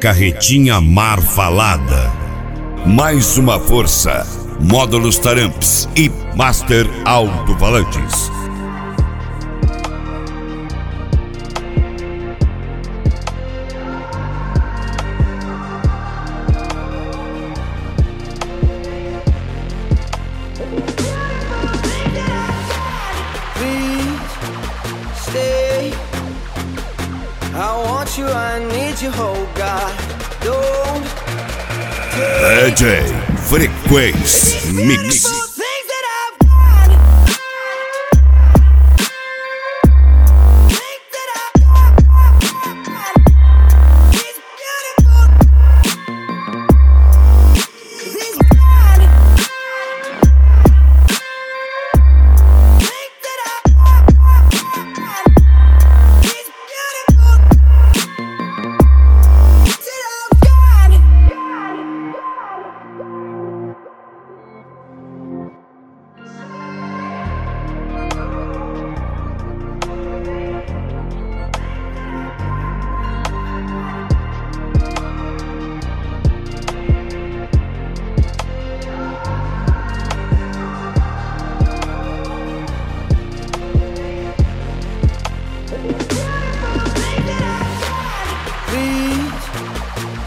carretinha mar falada. Mais uma força. Módulos Taramps e Master Alto-Falantes. DJ Frequência Mix.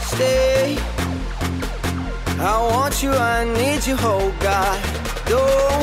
I want you, I need you, oh God, don't